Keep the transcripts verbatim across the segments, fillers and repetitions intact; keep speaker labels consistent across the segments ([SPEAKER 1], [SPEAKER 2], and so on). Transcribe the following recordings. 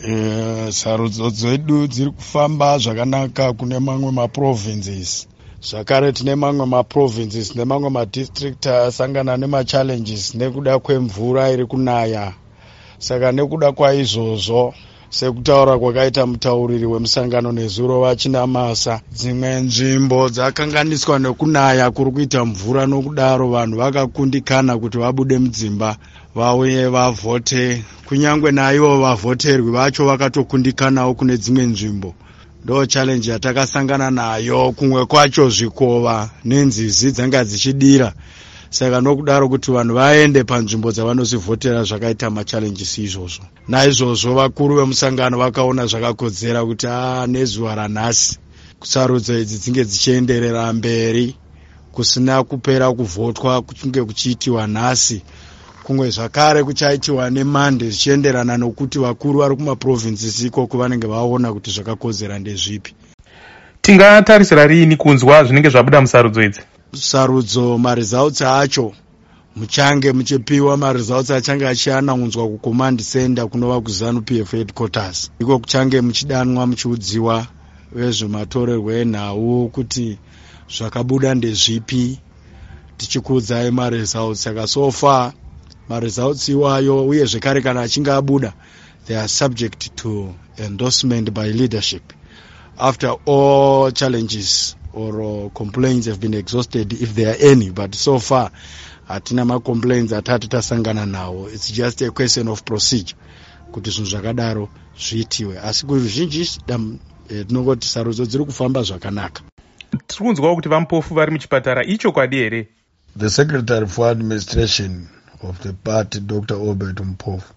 [SPEAKER 1] Uh, sarudzo dzedu dziri kufamba zvakanaka kune mamwe maprovinces. Zvakare tine mamwe maprovinces nemamwe madistrict asangana nemachallenges nekuda kwemvura iri kunaya. Saka nekuda kwaizvozvo, sekutaura kwakaita mutauriri wemusangano nezuro vachinamasa, dzimwe nzvimbo dzakanganiswa nekunaya kuri kuita mvura, nokudaro vanhu vakakundikana kuti vabude mudzimba vauye vavhote. Kunyangwe naivo vavhoterwi vacho vakatokundikanawo kune dzimwe nzvimbo. Ndo challenge yatakasangana nayo. Kumwe kwacho zvikova nenzizi dzanga dzichidira. Saka nokudaro kuti vanhu vaende panzvimbo dzavanozivhotera zvakaita machallenges izvozvo. Naizvozvo vakuru vemusangano vakaona zvakakodzera kuti ah nezuva ranhasi sarudzo idzi dzinge dzichienderera mberi kusina kupera kuvhotwa kuchinge kuchiitiwa nhasi. Kumwe zvakare kuchaitiwa nemande zvichienderana nokuti vakuru vari kumaprovinces ikoko vanenge vaona kuti zvakakodzera ndezvipi.
[SPEAKER 2] Tingatarisira rini kunzwa zvinenge zvabuda musarudzo idzi?
[SPEAKER 1] Sarudzo maresults acho muchange muchipiwa maresults achange achianaudzwa kucommand center kunova kuZANU P F headquarters. Iko kuchange muchidanwa muchiudziwa vezvematorerwo enhau kuti zvakabuda ndezvipi, tichikuudzai maresults. Saka so far maresults iwayo, uye zvekare kana achinge abuda, they are subject to endorsement by leadership after all challenges or uh, complaints have been exhausted, if there are any. But so far hatina ma complaints atatu tasangana nawo. It's just a question of procedure kuti zvinhu zvakadaro zviitiwe. Asi kuzhinji tinongoti sarudzo dziri kufamba zvakanaka.
[SPEAKER 2] Tiri kunzwawo kuti vaMpofu vari muchipatara, icho kwadi here?
[SPEAKER 1] The Secretary for Administration of the party, Doctor Obert Mpofu,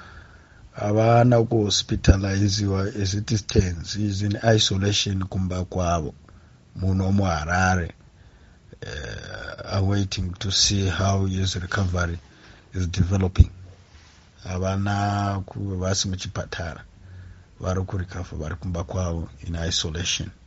[SPEAKER 1] havana kuhospitaliziwa as it stands. He is in isolation kumba kwavo muno muHarare, uh, awaiting to see how his recovery is developing. Havana vasi muchipatara, vari kurikava vari kumba kwavo in isolation.